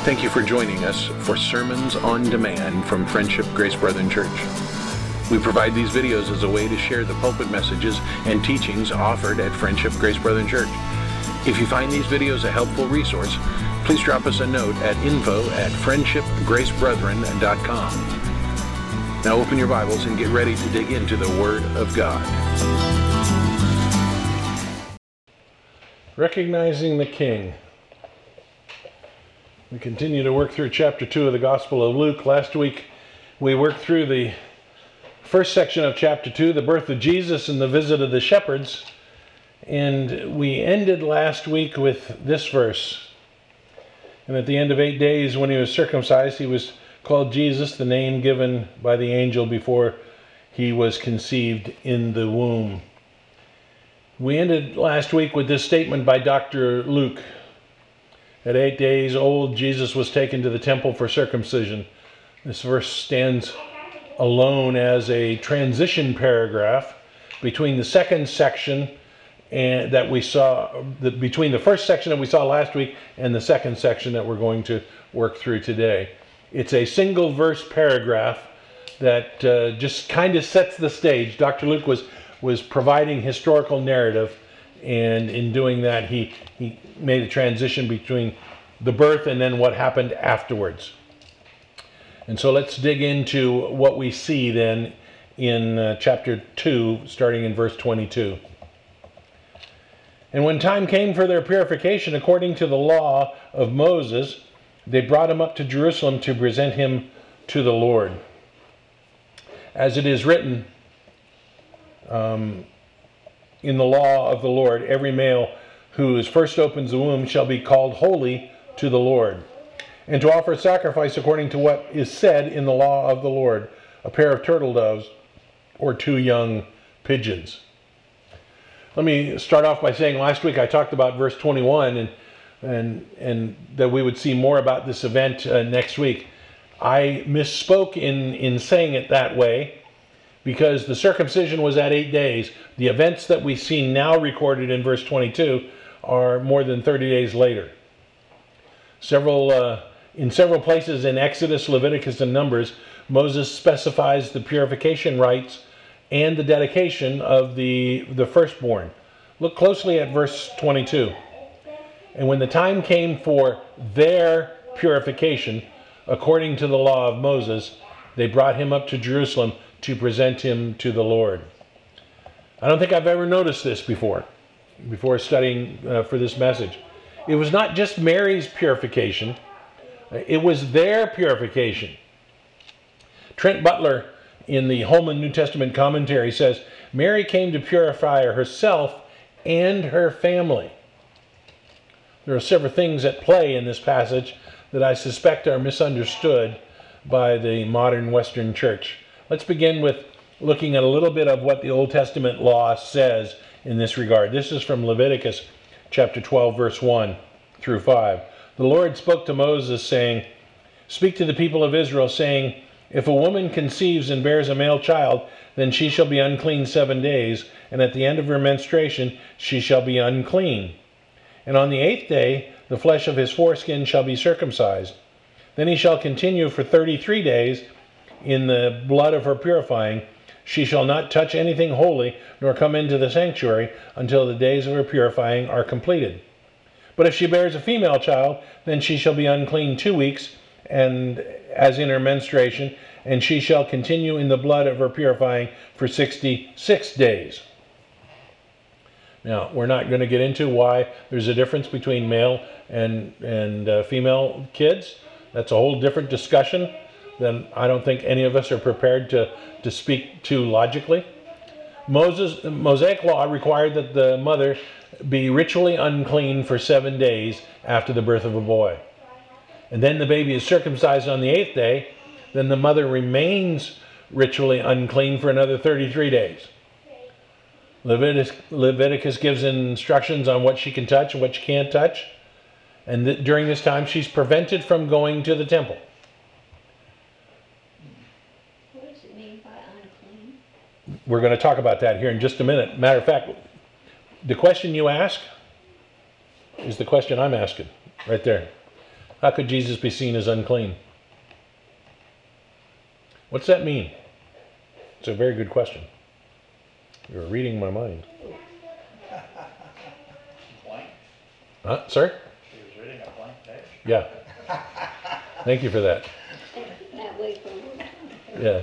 Thank you for joining us for Sermons on Demand from Friendship Grace Brethren Church. We provide these videos as a way to share the pulpit messages and teachings offered at Friendship Grace Brethren Church. If you find these videos a helpful resource, please drop us a note at info@friendshipgracebrethren.com. Now open your Bibles and get ready to dig into the Word of God. Recognizing the King. We continue to work through chapter 2 of the Gospel of Luke. Last week we worked through the first section of chapter 2, the birth of Jesus and the visit of the shepherds. And we ended last week with this verse. And at the end of 8 days when he was circumcised, he was called Jesus, the name given by the angel before he was conceived in the womb. We ended last week with this statement by Dr. Luke. At 8 days old, Jesus was taken to the temple for circumcision. This verse stands alone as a transition paragraph between the second section and that we saw, between the first section that we saw last week and the second section that we're going to work through today. It's a single verse paragraph that just kind of sets the stage. Dr. Luke was providing historical narrative, and in doing that he made a transition between the birth and then what happened afterwards. And so let's dig into what we see then in chapter 2, starting in verse 22. And when time came for their purification according to the law of Moses, they brought him up to Jerusalem to present him to the Lord. As it is written in the law of the Lord, every male who first opens the womb shall be called holy to the Lord, and to offer sacrifice according to what is said in the law of the Lord, a pair of turtle doves or 2 young pigeons. Let me start off by saying last week I talked about verse 21 and that we would see more about this event next week. I misspoke in saying it that way because the circumcision was at 8 days. The events that we see now recorded in verse 22 are more than 30 days later. In several places in Exodus, Leviticus, and Numbers, Moses specifies the purification rites and the dedication of the firstborn. Look closely at verse 22. And when the time came for their purification, according to the law of Moses, they brought him up to Jerusalem to present him to the Lord. I don't think I've ever noticed this before studying for this message. It was not just Mary's purification, it was their purification. Trent Butler in the Holman New Testament commentary says, Mary came to purify herself and her family. There are several things at play in this passage that I suspect are misunderstood by the modern Western church. Let's begin with looking at a little bit of what the Old Testament law says in this regard. This is from Leviticus chapter 12, verse 1 through 5. The Lord spoke to Moses, saying, Speak to the people of Israel, saying, If a woman conceives and bears a male child, then she shall be unclean 7 days, and at the end of her menstruation she shall be unclean. And on the 8th day the flesh of his foreskin shall be circumcised. Then he shall continue for 33 days in the blood of her purifying. She shall not touch anything holy, nor come into the sanctuary until the days of her purifying are completed. But if she bears a female child, then she shall be unclean 2 weeks, and as in her menstruation, and she shall continue in the blood of her purifying for 66 days. Now, we're not going to get into why there's a difference between male and female kids. That's a whole different discussion that I don't think any of us are prepared to speak to logically. Mosaic law required that the mother be ritually unclean for 7 days after the birth of a boy. And then the baby is circumcised on the 8th day. Then the mother remains ritually unclean for another 33 days. Leviticus gives instructions on what she can touch and what she can't touch. And during this time, she's prevented from going to the temple. What does it mean by unclean? We're going to talk about that here in just a minute. Matter of fact, the question you ask is the question I'm asking right there. How could Jesus be seen as unclean? What's that mean? It's a very good question. You're reading my mind. Blank. Sir? He was reading a blank page. Yeah. Thank you for that. That way for a long time. Yeah.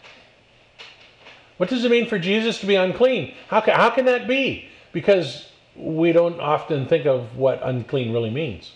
What does it mean for Jesus to be unclean? How can that be? Because we don't often think of what unclean really means.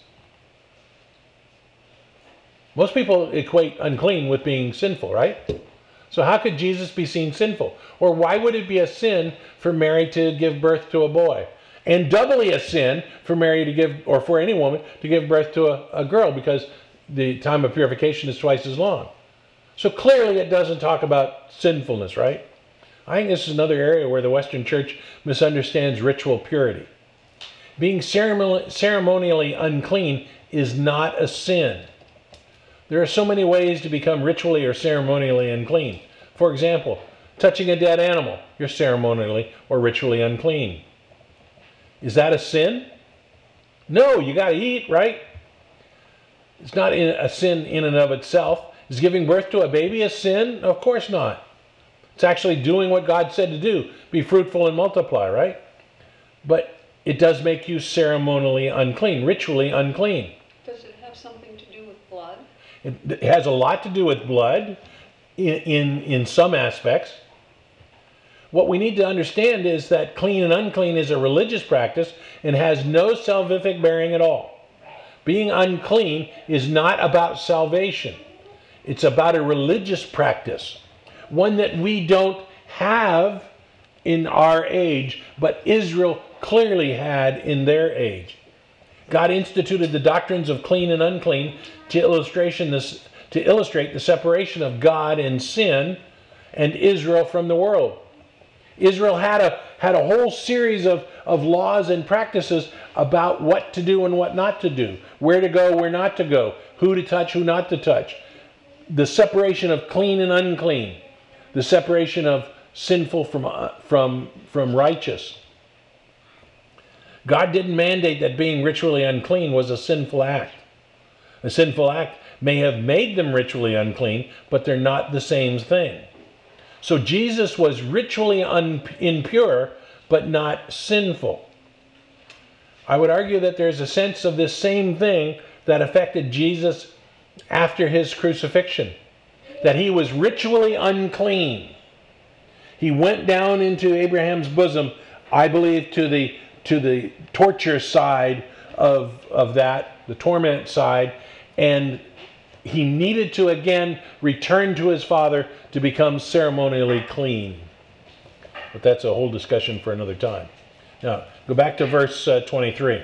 Most people equate unclean with being sinful, right? So how could Jesus be seen sinful? Or why would it be a sin for Mary to give birth to a boy? And doubly a sin for Mary to give, or for any woman, to give birth to a girl, because the time of purification is twice as long. So clearly it doesn't talk about sinfulness, right? I think this is another area where the Western Church misunderstands ritual purity. Being ceremonially unclean is not a sin. There are so many ways to become ritually or ceremonially unclean. For example, touching a dead animal, you're ceremonially or ritually unclean. Is that a sin? No, you got to eat, right? It's not a sin in and of itself. Is giving birth to a baby a sin? Of course not. It's actually doing what God said to do. Be fruitful and multiply, right? But it does make you ceremonially unclean, ritually unclean. Does it have something to do with blood? It has a lot to do with blood in some aspects. What we need to understand is that clean and unclean is a religious practice and has no salvific bearing at all. Being unclean is not about salvation. It's about a religious practice, one that we don't have in our age, but Israel clearly had in their age. God instituted the doctrines of clean and unclean to illustrate the separation of God and sin and Israel from the world. Israel had a whole series of laws and practices about what to do and what not to do, where to go, where not to go, who to touch, who not to touch. The separation of clean and unclean, the separation of sinful from righteous. God didn't mandate that being ritually unclean was a sinful act. A sinful act may have made them ritually unclean, but they're not the same thing. So Jesus was ritually impure, but not sinful. I would argue that there's a sense of this same thing that affected Jesus after his crucifixion, that he was ritually unclean. He went down into Abraham's bosom, I believe, to the torture side of that, the torment side, and he needed to again return to his Father to become ceremonially clean. But that's a whole discussion for another time. Now, go back to verse 23.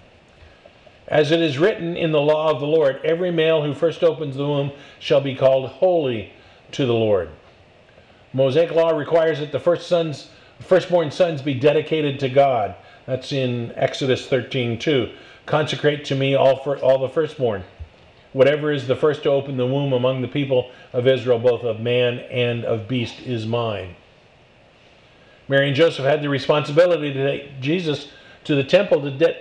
As it is written in the law of the Lord, every male who first opens the womb shall be called holy to the Lord. Mosaic law requires that the firstborn sons be dedicated to God. That's in Exodus 13:2. Consecrate to me all the firstborn. Whatever is the first to open the womb among the people of Israel, both of man and of beast, is mine. Mary and Joseph had the responsibility to take Jesus to the temple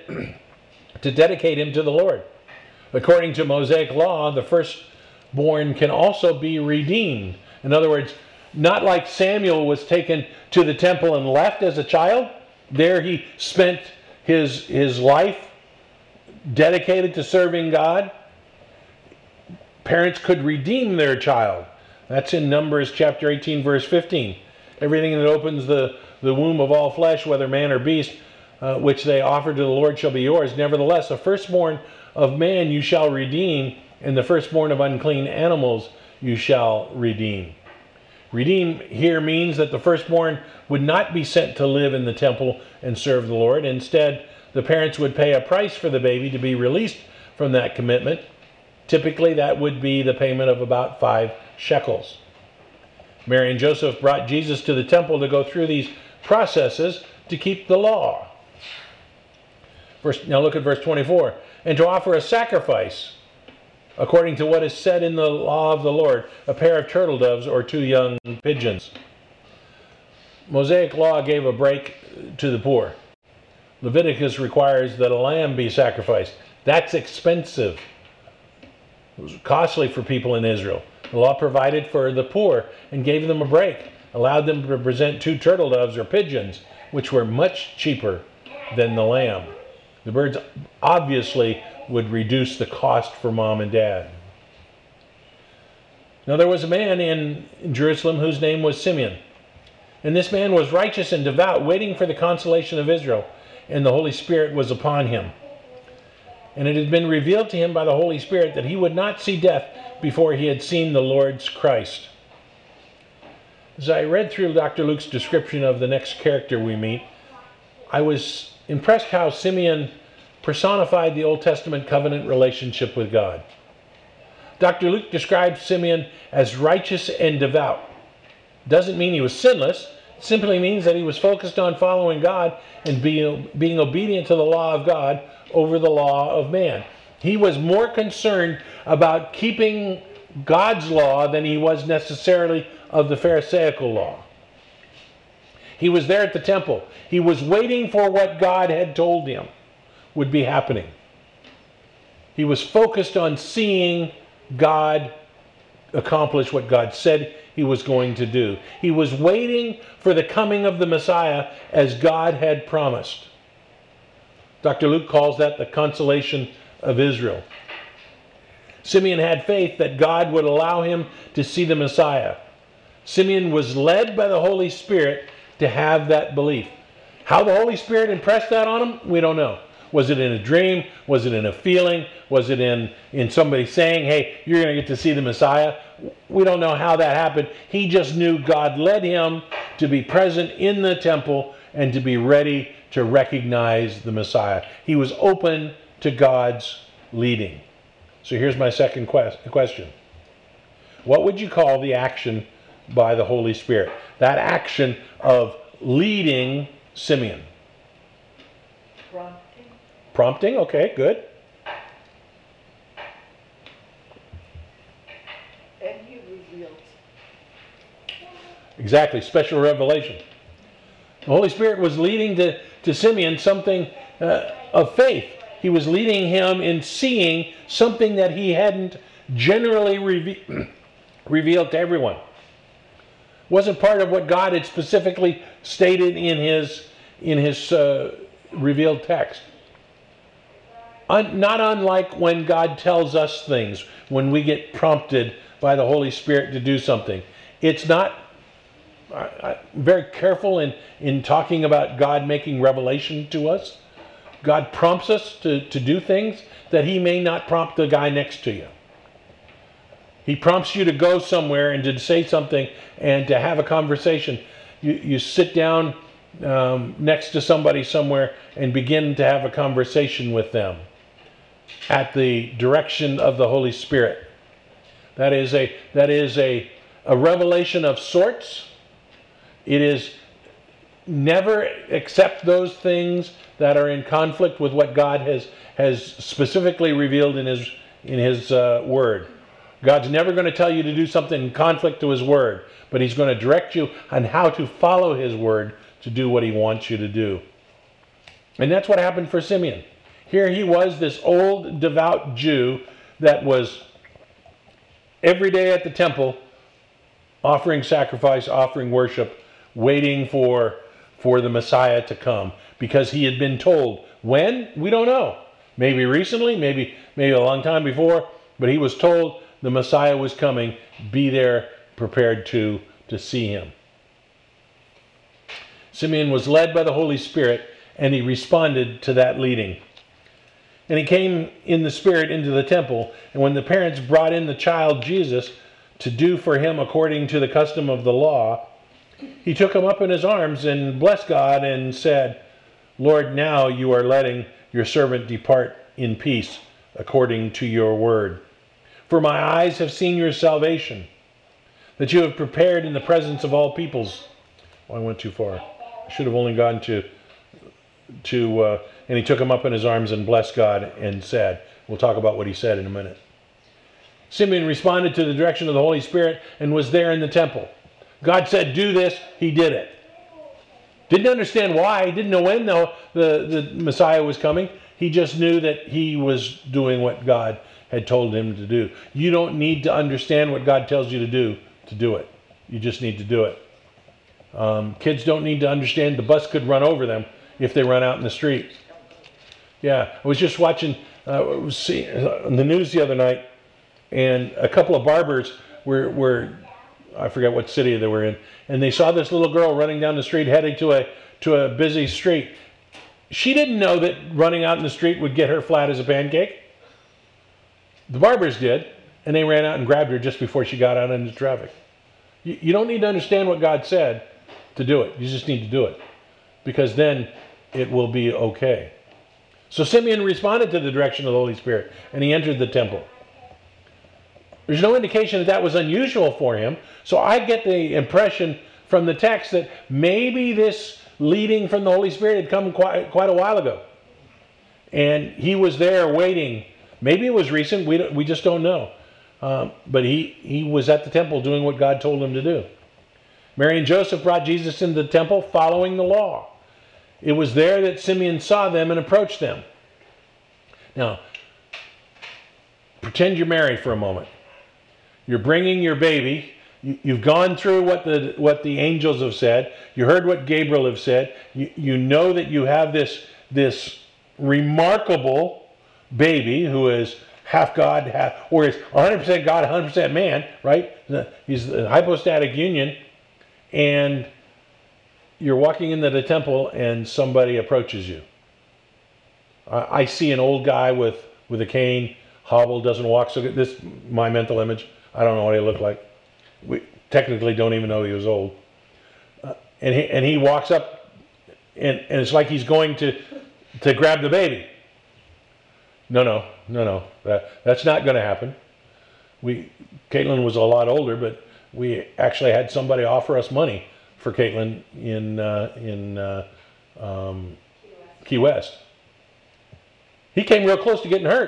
to dedicate him to the Lord. According to Mosaic law, the firstborn can also be redeemed. In other words, not like Samuel was taken to the temple and left as a child. There he spent his life dedicated to serving God. Parents could redeem their child. That's in Numbers chapter 18, verse 15. Everything that opens the womb of all flesh, whether man or beast, which they offer to the Lord shall be yours. Nevertheless, the firstborn of man you shall redeem, and the firstborn of unclean animals you shall redeem. Redeem here means that the firstborn would not be sent to live in the temple and serve the Lord. Instead, the parents would pay a price for the baby to be released from that commitment. Typically, that would be the payment of about 5 shekels. Mary and Joseph brought Jesus to the temple to go through these processes to keep the law. Now look at verse 24. And to offer a sacrifice, according to what is said in the law of the Lord, a pair of turtle doves or 2 young pigeons. Mosaic law gave a break to the poor. Leviticus requires that a lamb be sacrificed. That's expensive. It was costly for people in Israel. The law provided for the poor and gave them a break, allowed them to present 2 turtle doves or pigeons, which were much cheaper than the lamb. The birds obviously would reduce the cost for mom and dad. Now there was a man in Jerusalem whose name was Simeon. And this man was righteous and devout, waiting for the consolation of Israel, and the Holy Spirit was upon him. And it had been revealed to him by the Holy Spirit that he would not see death before he had seen the Lord's Christ. As I read through Dr. Luke's description of the next character we meet, I was impressed how Simeon personified the Old Testament covenant relationship with God. Dr. Luke describes Simeon as righteous and devout. Doesn't mean he was sinless. It simply means that he was focused on following God and being obedient to the law of God over the law of man. He was more concerned about keeping God's law than he was necessarily of the Pharisaical law. He was there at the temple. He was waiting for what God had told him would be happening. He was focused on seeing God accomplish what God said he was going to do. He was waiting for the coming of the Messiah as God had promised. Dr. Luke calls that the consolation of Israel. Simeon had faith that God would allow him to see the Messiah. Simeon was led by the Holy Spirit to have that belief. How the Holy Spirit impressed that on him, we don't know. Was it in a dream? Was it in a feeling? Was it in somebody saying, hey, you're going to get to see the Messiah? We don't know how that happened. He just knew God led him to be present in the temple and to be ready to recognize the Messiah. He was open to God's leading. So here's my second question. What would you call the action by the Holy Spirit? That action of leading Simeon. Prompting, okay, good. And he revealed. Exactly, special revelation. The Holy Spirit was leading to Simeon something of faith. He was leading him in seeing something that he hadn't generally revealed to everyone. Wasn't part of what God had specifically stated in his revealed text. Not unlike when God tells us things, when we get prompted by the Holy Spirit to do something. It's not, I'm very careful in talking about God making revelation to us. God prompts us to do things that he may not prompt the guy next to you. He prompts you to go somewhere and to say something and to have a conversation. You sit down next to somebody somewhere and begin to have a conversation with them at the direction of the Holy Spirit. That is a revelation of sorts. It is never accept those things that are in conflict with what God has specifically revealed in his word. God's never going to tell you to do something in conflict to his word, but he's going to direct you on how to follow his word to do what he wants you to do. And that's what happened for Simeon. Here he was, this old devout Jew that was every day at the temple offering sacrifice, offering worship, waiting for the Messiah to come, because he had been told. When? We don't know. Maybe recently, maybe a long time before, but he was told the Messiah was coming. Be there, prepared to see him. Simeon was led by the Holy Spirit, and he responded to that leading. And he came in the Spirit into the temple, and when the parents brought in the child Jesus to do for him according to the custom of the law, he took him up in his arms and blessed God and said, Lord, now you are letting your servant depart in peace according to your word. For my eyes have seen your salvation, that you have prepared in the presence of all peoples. Oh, I went too far. I should have only gone to and he took him up in his arms and blessed God and said, we'll talk about what he said in a minute. Simeon responded to the direction of the Holy Spirit and was there in the temple. God said, do this. He did it. Didn't understand why. He didn't know when the Messiah was coming. He just knew that he was doing what God had told him to do. You don't need to understand what God tells you to do it. You just need to do it. Kids don't need to understand the bus could run over them if they run out in the street. Yeah, I was just watching on the news the other night, and a couple of barbers were I forget what city they were in, and they saw this little girl running down the street heading to a busy street. She didn't know that running out in the street would get her flat as a pancake. The barbers did, and they ran out and grabbed her just before she got out into traffic. You don't need to understand what God said to do it. You just need to do it, because then it will be okay. So Simeon responded to the direction of the Holy Spirit, and he entered the temple. There's no indication that that was unusual for him, so I get the impression from the text that maybe this leading from the Holy Spirit had come quite a while ago. And he was there waiting. Maybe it was recent, we just don't know. But he was at the temple doing what God told him to do. Mary and Joseph brought Jesus into the temple following the law. It was there that Simeon saw them and approached them. Now, pretend you're Mary for a moment. You're bringing your baby. You've gone through what the angels have said. You heard what Gabriel have said. You know that you have this remarkable baby who is half God, or is 100% God, 100% man, right? He's the hypostatic union. And you're walking into the temple and somebody approaches you. I see an old guy with a cane, hobbled, doesn't walk so good. This is my mental image. I don't know what he looked like. We technically don't even know he was old. And he walks up, and it's like he's going to grab the baby. No. That's not going to happen. Caitlin was a lot older, but we actually had somebody offer us money for Caitlin in Key West. He came real close to getting hurt.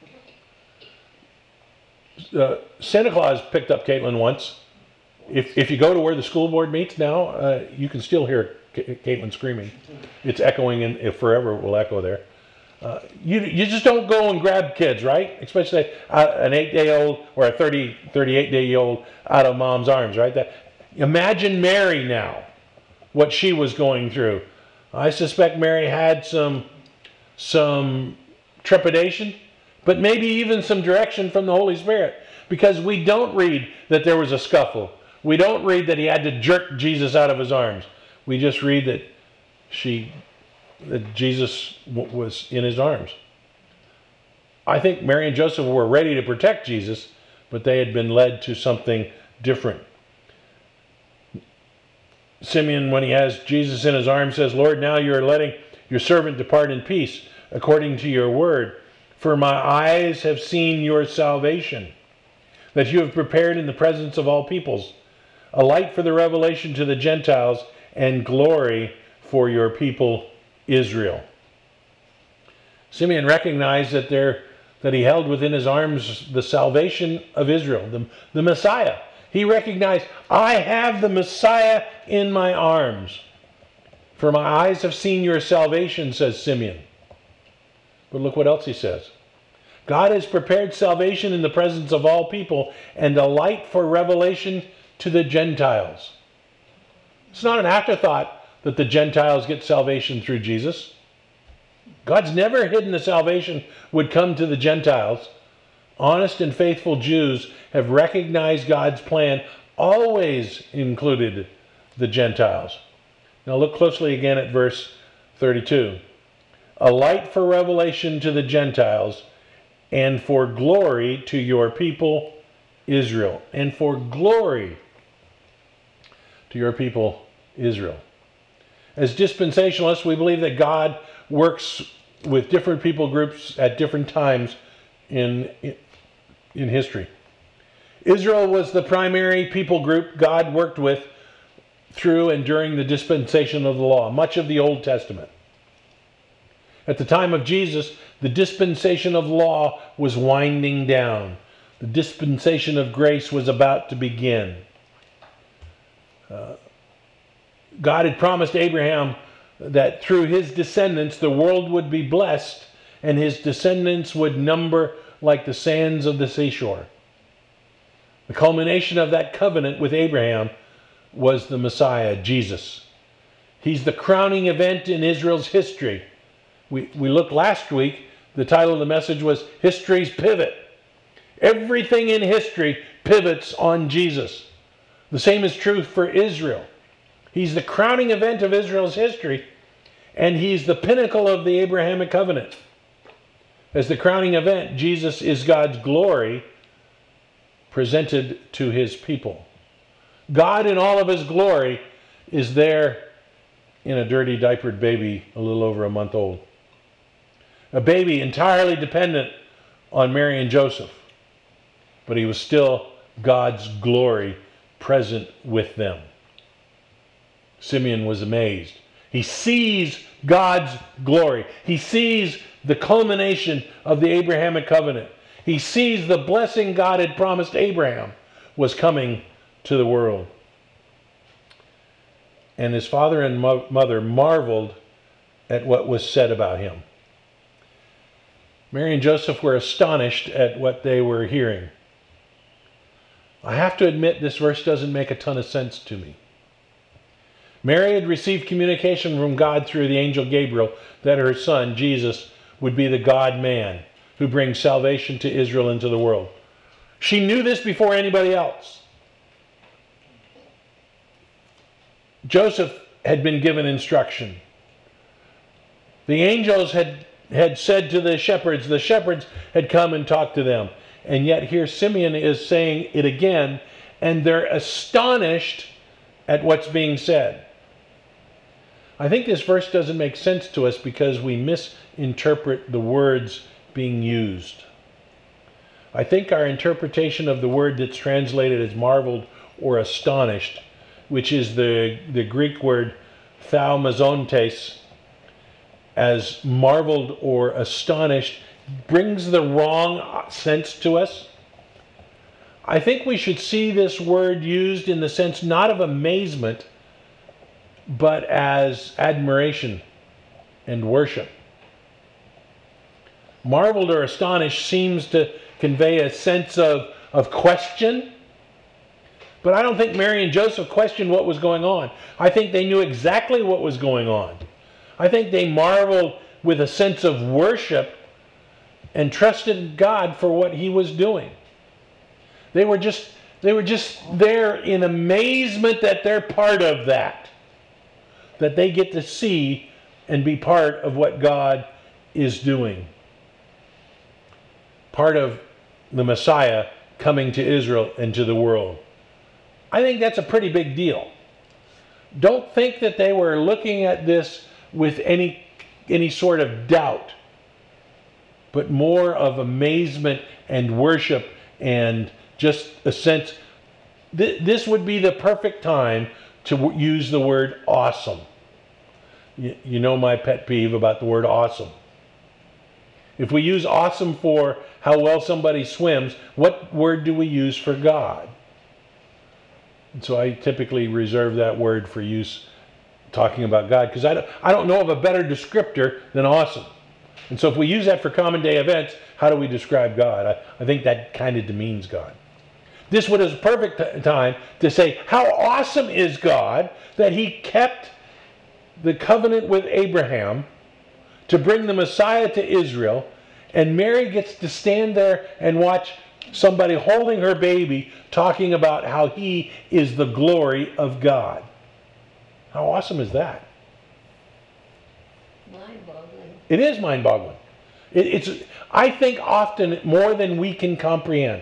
Santa Claus picked up Caitlin once. If you go to where the school board meets now, you can still hear Caitlin screaming. It's echoing, and forever it will echo there. You just don't go and grab kids, right? Especially an 8-day-old or a 38-day-old out of mom's arms, right? Imagine Mary now, what she was going through. I suspect Mary had some trepidation, but maybe even some direction from the Holy Spirit, because we don't read that there was a scuffle. We don't read that he had to jerk Jesus out of his arms. We just read that Jesus was in his arms. I think Mary and Joseph were ready to protect Jesus, but they had been led to something different. Simeon, when he has Jesus in his arms, says, "Lord, now you are letting your servant depart in peace, according to your word. For my eyes have seen your salvation, that you have prepared in the presence of all peoples, a light for the revelation to the Gentiles, and glory for your people Israel." Simeon recognized that he held within his arms the salvation of Israel, the Messiah. He recognized, I have the Messiah in my arms. For my eyes have seen your salvation, says Simeon. But look what else he says. God has prepared salvation in the presence of all people and a light for revelation to the Gentiles. It's not an afterthought that the Gentiles get salvation through Jesus. God's never hidden the salvation would come to the Gentiles. Honest and faithful Jews have recognized God's plan always included the Gentiles. Now look closely again at verse 32. A light for revelation to the Gentiles, and for glory to your people Israel. And for glory to your people Israel. As dispensationalists, we believe that God works with different people groups at different times in history. Israel was the primary people group God worked with through and during the dispensation of the law, much of the Old Testament. At the time of Jesus, the dispensation of law was winding down. The dispensation of grace was about to begin. God had promised Abraham that through his descendants the world would be blessed and his descendants would number like the sands of the seashore. The culmination of that covenant with Abraham was the Messiah, Jesus. He's the crowning event in Israel's history. We looked last week, the title of the message was History's Pivot. Everything in history pivots on Jesus. The same is true for Israel. He's the crowning event of Israel's history, and he's the pinnacle of the Abrahamic covenant. As the crowning event, Jesus is God's glory presented to his people. God in all of his glory is there in a dirty diapered baby a little over a month old. A baby entirely dependent on Mary and Joseph, but he was still God's glory present with them. Simeon was amazed. He sees God's glory. He sees the culmination of the Abrahamic covenant. He sees the blessing God had promised Abraham was coming to the world. And his father and mother marveled at what was said about him. Mary and Joseph were astonished at what they were hearing. I have to admit, this verse doesn't make a ton of sense to me. Mary had received communication from God through the angel Gabriel that her son, Jesus, would be the God-man who brings salvation to Israel and to the world. She knew this before anybody else. Joseph had been given instruction. The angels had said to the shepherds had come and talked to them. And yet here Simeon is saying it again, and they're astonished at what's being said. I think this verse doesn't make sense to us because we misinterpret the words being used. I think our interpretation of the word that's translated as marveled or astonished, which is the Greek word thaumazontes, as marveled or astonished, brings the wrong sense to us. I think we should see this word used in the sense not of amazement, but as admiration and worship. Marveled or astonished seems to convey a sense of question, but I don't think Mary and Joseph questioned what was going on. I think they knew exactly what was going on. I think they marveled with a sense of worship and trusted God for what he was doing. They were just there in amazement that they're part of that they get to see and be part of what God is doing. Part of the Messiah coming to Israel and to the world. I think that's a pretty big deal. Don't think that they were looking at this with any sort of doubt, but more of amazement and worship and just a sense. This would be the perfect time to use the word awesome. You know my pet peeve about the word awesome. If we use awesome for how well somebody swims, what word do we use for God? And so I typically reserve that word for use talking about God, because I don't know of a better descriptor than awesome. And so if we use that for common day events, how do we describe God? I think that kind of demeans God. This was a perfect time to say, how awesome is God that he kept the covenant with Abraham to bring the Messiah to Israel, and Mary gets to stand there and watch somebody holding her baby talking about how he is the glory of God. How awesome is that? Mind-boggling. It is mind-boggling. It's, I think, often more than we can comprehend.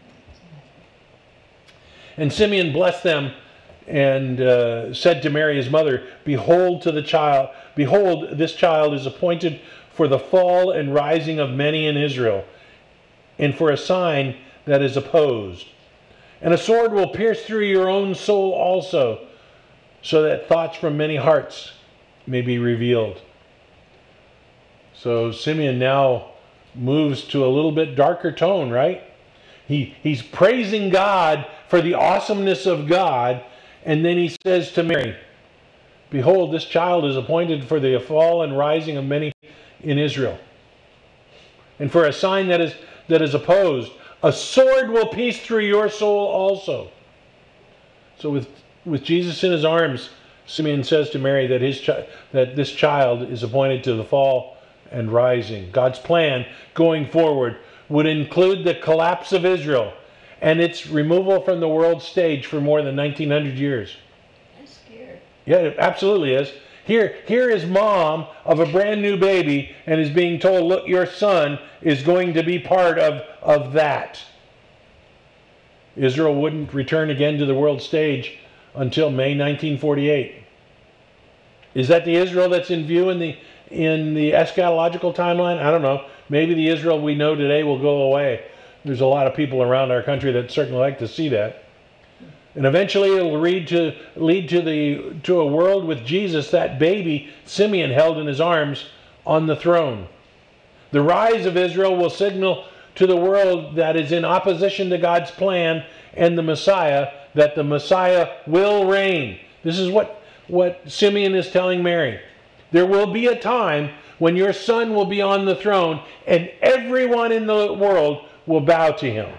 And Simeon blessed them and said to Mary his mother, Behold, this child is appointed for the fall and rising of many in Israel, and for a sign that is opposed. And a sword will pierce through your own soul also, so that thoughts from many hearts may be revealed. So Simeon now moves to a little bit darker tone, right? He's praising God for the awesomeness of God, and then he says to Mary, Behold, this child is appointed for the fall and rising of many in Israel. and for a sign that is opposed. A sword will pierce through your soul also. So with Jesus in his arms, Simeon says to Mary that that this child is appointed to the fall and rising. God's plan going forward would include the collapse of Israel and its removal from the world stage for more than 1900 years. I'm scared. Yeah, it absolutely is. Here is mom of a brand new baby and is being told, look, your son is going to be part of that. Israel wouldn't return again to the world stage until May 1948. Is that the Israel that's in view in the eschatological timeline? I don't know. Maybe the Israel we know today will go away. There's a lot of people around our country that certainly like to see that. And eventually it will lead to a world with Jesus, that baby Simeon held in his arms, on the throne. The rise of Israel will signal to the world that is in opposition to God's plan and the Messiah, that the Messiah will reign. This is what Simeon is telling Mary. There will be a time when your son will be on the throne and everyone in the world will bow to him.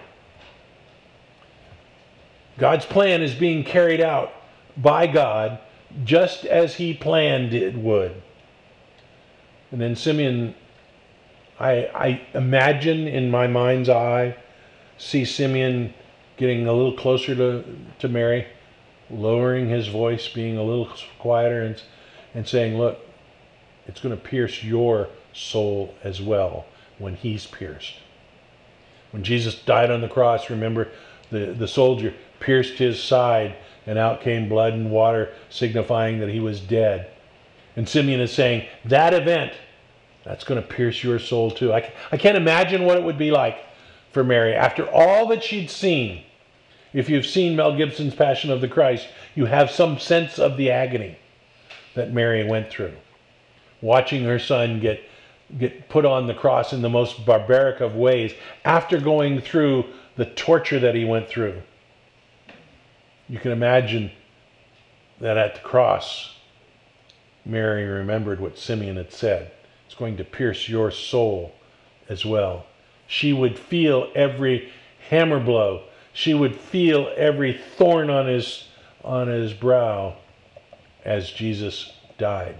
God's plan is being carried out by God just as he planned it would. And then Simeon, I imagine in my mind's eye, see Simeon getting a little closer to Mary, lowering his voice, being a little quieter, and saying, look, it's going to pierce your soul as well when he's pierced. When Jesus died on the cross, remember, the soldier pierced his side and out came blood and water, signifying that he was dead. And Simeon is saying, that event, that's going to pierce your soul too. I can't imagine what it would be like for Mary after all that she'd seen. If you've seen Mel Gibson's Passion of the Christ, you have some sense of the agony that Mary went through. Watching her son get put on the cross in the most barbaric of ways after going through the torture that he went through. You can imagine that at the cross, Mary remembered what Simeon had said. It's going to pierce your soul as well. She would feel every hammer blow. She would feel every thorn on his brow as Jesus died.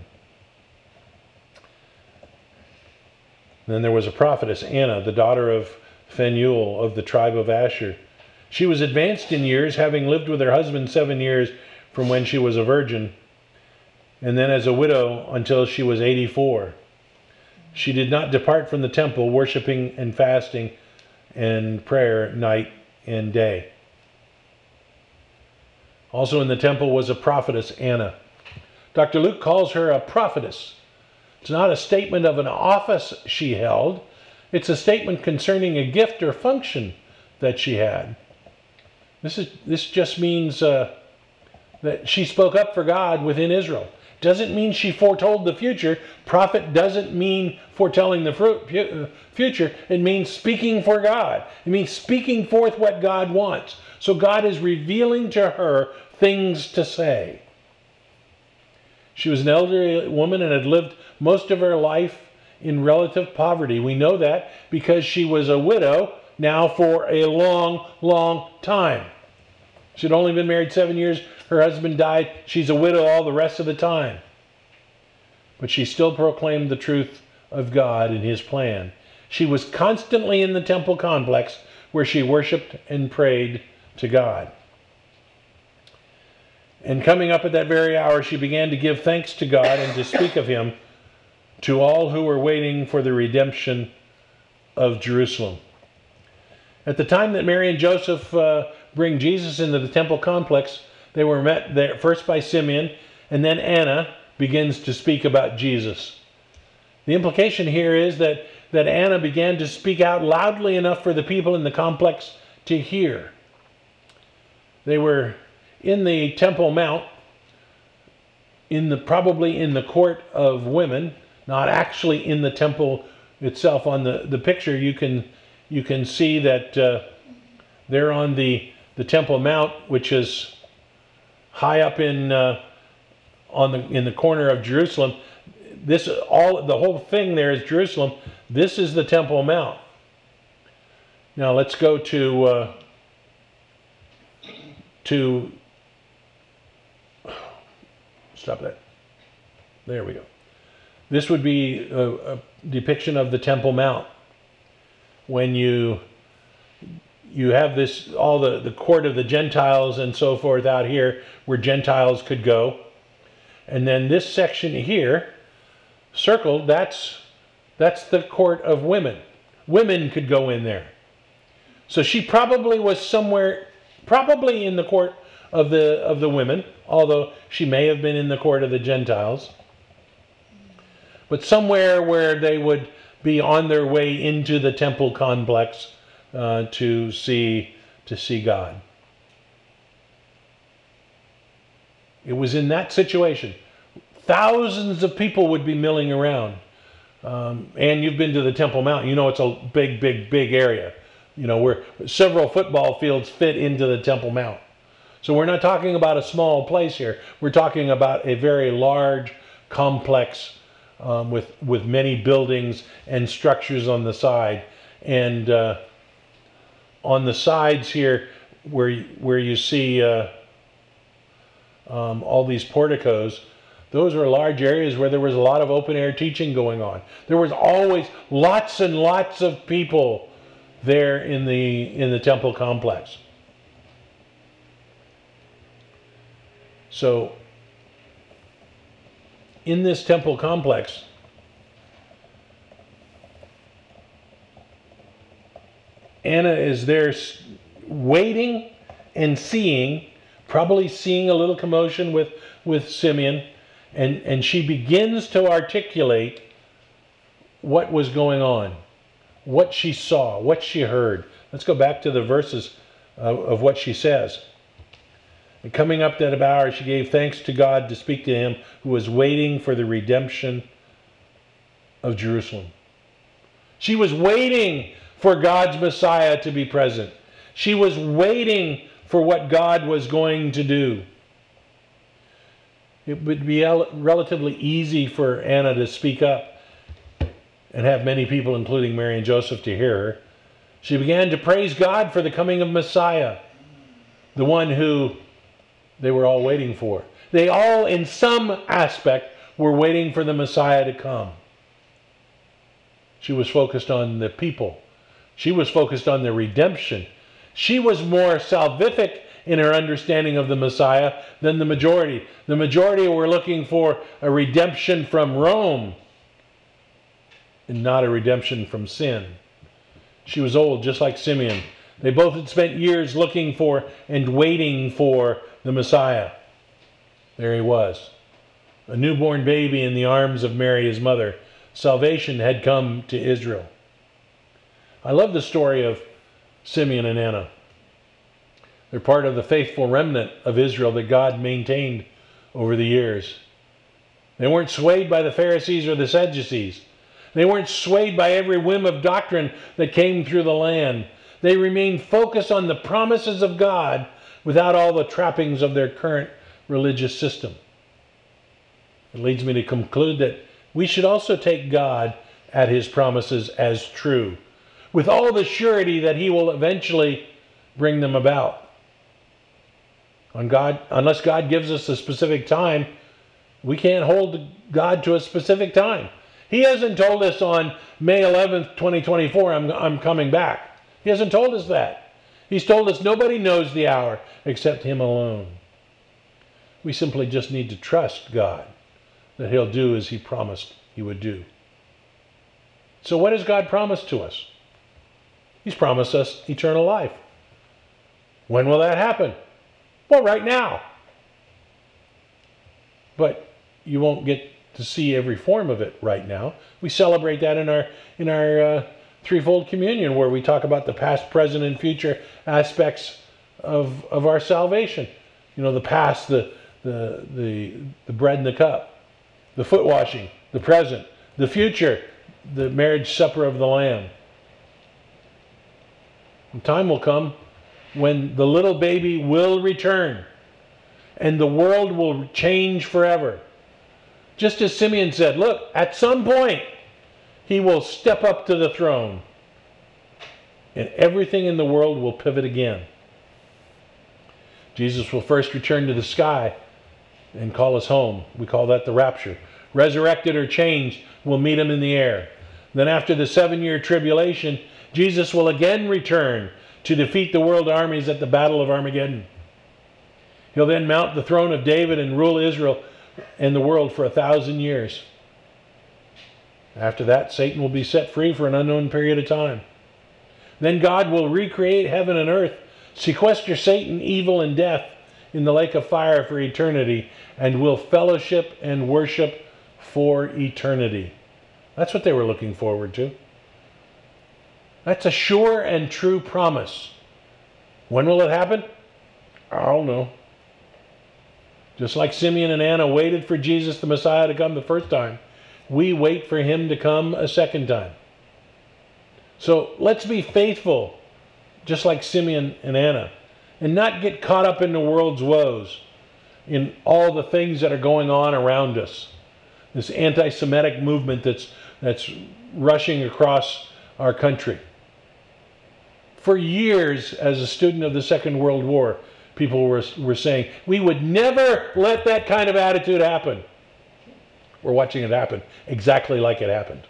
Then there was a prophetess, Anna, the daughter of Phanuel of the tribe of Asher. She was advanced in years, having lived with her husband 7 years from when she was a virgin, and then as a widow until she was 84. She did not depart from the temple, worshiping and fasting and prayer night and day. Also in the temple was a prophetess, Anna. Dr. Luke calls her a prophetess. It's not a statement of an office she held. It's a statement concerning a gift or function that she had. This just means that she spoke up for God within Israel. Doesn't mean she foretold the future. Prophet doesn't mean foretelling the future. It means speaking for God. It means speaking forth what God wants. So God is revealing to her things to say. She was an elderly woman and had lived most of her life in relative poverty. We know that because she was a widow now for a long, long time. She'd only been married 7 years. Her husband died. She's a widow all the rest of the time. But she still proclaimed the truth of God and his plan. She was constantly in the temple complex where she worshiped and prayed to God. And coming up at that very hour, she began to give thanks to God and to speak of him to all who were waiting for the redemption of Jerusalem. At the time that Mary and Joseph bring Jesus into the temple complex, they were met there first by Simeon, and then Anna begins to speak about Jesus. The implication here is that Anna began to speak out loudly enough for the people in the complex to hear. They were in the Temple Mount, probably in the court of women, not actually in the temple itself. On the picture, you can see that they're on the Temple Mount, which is high up in the corner of Jerusalem. The whole thing there is Jerusalem. This is the Temple Mount. Now let's go to stop that. There we go. This would be a depiction of the Temple Mount. When you have this, all the court of the Gentiles and so forth out here, where Gentiles could go. And then this section here, circled, that's the court of women. Women could go in there. So she probably was somewhere, probably in the court of the women, although she may have been in the court of the Gentiles. But somewhere where they would be on their way into the temple complex to see God. It was in that situation. Thousands of people would be milling around. And you've been to the Temple Mount. You know it's a big, big, big area. You know, where several football fields fit into the Temple Mount. So we're not talking about a small place here. We're talking about a very large complex with many buildings and structures on the side. And on the sides here, where you see all these porticos, those are large areas where there was a lot of open air teaching going on. There was always lots and lots of people there in the temple complex. So in this temple complex, Anna is there waiting and seeing, probably seeing a little commotion with Simeon, and she begins to articulate what was going on, what she saw, what she heard. Let's go back to the verses of what she says. And coming up that hour, she gave thanks to God to speak to him who was waiting for the redemption of Jerusalem. She was waiting for God's Messiah to be present. She was waiting for what God was going to do. It would be relatively easy for Anna to speak up and have many people, including Mary and Joseph, to hear her. She began to praise God for the coming of Messiah, the one who they were all waiting for. They all, in some aspect, were waiting for the Messiah to come. She was focused on the people. She was focused on the redemption. She was more salvific in her understanding of the Messiah than the majority. The majority were looking for a redemption from Rome and not a redemption from sin. She was old, just like Simeon. They both had spent years looking for and waiting for the Messiah. There he was, a newborn baby in the arms of Mary, his mother. Salvation had come to Israel. I love the story of Simeon and Anna. They're part of the faithful remnant of Israel that God maintained over the years. They weren't swayed by the Pharisees or the Sadducees. They weren't swayed by every whim of doctrine that came through the land. They remained focused on the promises of God without all the trappings of their current religious system. It leads me to conclude that we should also take God at his promises as true, with all the surety that he will eventually bring them about. Unless God gives us a specific time, we can't hold God to a specific time. He hasn't told us on May 11th, 2024, I'm coming back. He hasn't told us that. He's told us nobody knows the hour except him alone. We simply just need to trust God that he'll do as he promised he would do. So what has God promised to us? He's promised us eternal life. When will that happen? Well, right now. But you won't get to see every form of it right now. We celebrate that in our threefold communion, where we talk about the past, present, and future aspects of our salvation. You know, the past, the bread and the cup, the foot washing, the present, the future, the marriage supper of the Lamb. And time will come when the little baby will return and the world will change forever. Just as Simeon said, look, at some point He will step up to the throne. And everything in the world will pivot again. Jesus will first return to the sky and call us home. We call that the rapture. Resurrected or changed, we'll meet him in the air. Then after the 7-year tribulation, Jesus will again return to defeat the world armies at the Battle of Armageddon. He'll then mount the throne of David and rule Israel and the world for 1,000 years. After that, Satan will be set free for an unknown period of time. Then God will recreate heaven and earth, sequester Satan, evil, and death in the lake of fire for eternity, and will fellowship and worship for eternity. That's what they were looking forward to. That's a sure and true promise. When will it happen? I don't know. Just like Simeon and Anna waited for Jesus the Messiah to come the first time, we wait for him to come a second time. So let's be faithful, just like Simeon and Anna, and not get caught up in the world's woes, in all the things that are going on around us. This anti-Semitic movement that's rushing across our country. For years, as a student of the Second World War, people were saying, we would never let that kind of attitude happen. We're watching it happen exactly like it happened.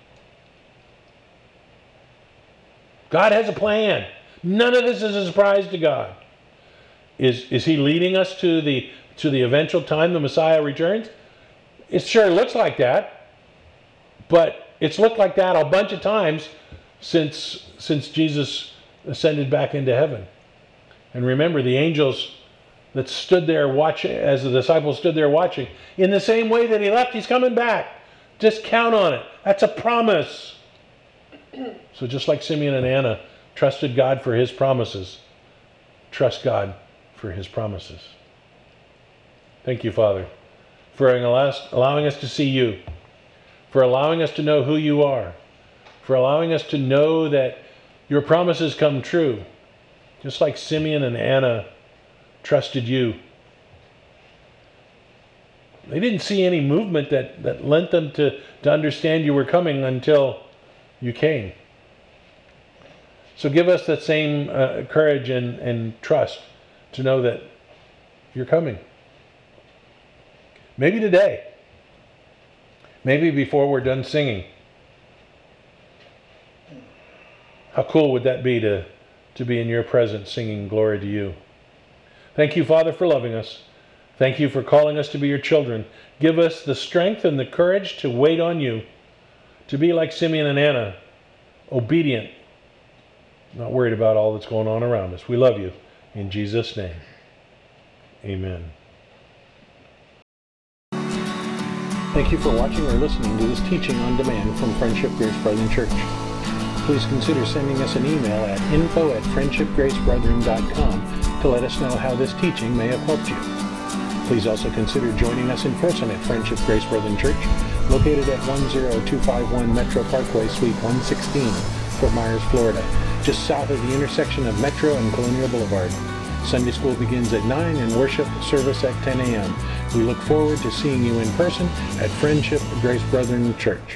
God has a plan. None of this is a surprise to God. Is he leading us to the eventual time the Messiah returns? It sure looks like that. But it's looked like that a bunch of times since Jesus ascended back into heaven. And remember, the angels that stood there watching, as the disciples stood there watching, in the same way that he left, he's coming back. Just count on it. That's a promise. So just like Simeon and Anna trusted God for his promises, trust God for his promises. Thank you, Father, for allowing us to see you, for allowing us to know who you are, for allowing us to know that your promises come true, just like Simeon and Anna trusted you. They didn't see any movement that lent them to understand you were coming until you came. So give us that same courage and trust to know that you're coming. Maybe today. Maybe before we're done singing. How cool would that be to be in your presence singing glory to you? Thank you, Father, for loving us. Thank you for calling us to be your children. Give us the strength and the courage to wait on you, to be like Simeon and Anna, obedient, not worried about all that's going on around us. We love you. In Jesus' name, amen. Thank you for watching or listening to this teaching on demand from Friendship Grace Brethren Church. Please consider sending us an email at info@friendshipgracebrethren.com to let us know how this teaching may have helped you. Please also consider joining us in person at Friendship Grace Brethren Church, located at 10251 Metro Parkway, Suite 116, Fort Myers, Florida, just south of the intersection of Metro and Colonial Boulevard. Sunday school begins at 9 and worship service at 10 a.m. We look forward to seeing you in person at Friendship Grace Brethren Church.